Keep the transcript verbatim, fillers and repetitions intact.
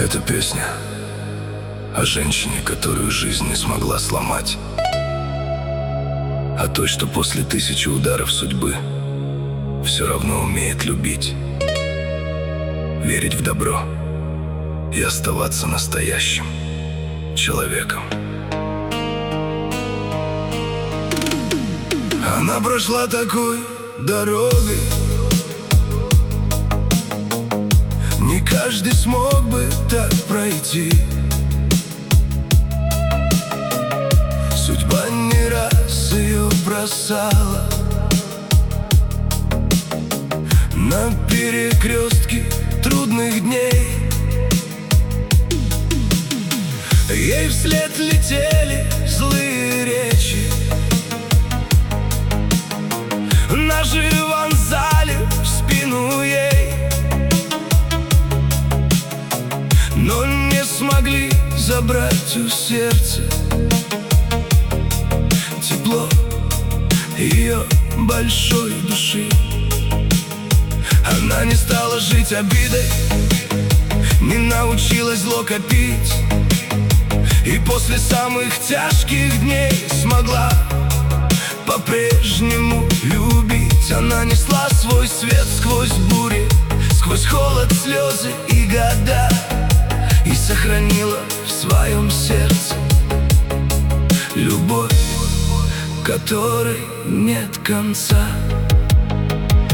Эта песня о женщине, которую жизнь не смогла сломать, о той, что после тысячи ударов судьбы все равно умеет любить, верить в добро и оставаться настоящим человеком. Она прошла такой дорогой, не каждый смог бы так пройти. Судьба не раз ее бросала на перекрестке трудных дней. Ей вслед летели злые речи, ножи вонзали в спину ей, но не смогли забрать у сердца тепло ее большой души. Она не стала жить обидой, не научилась зло копить, и после самых тяжких дней смогла по-прежнему любить. Она несла свой свет сквозь бури, сквозь холод, слезы и года, и сохранила в своем сердце любовь, которой нет конца.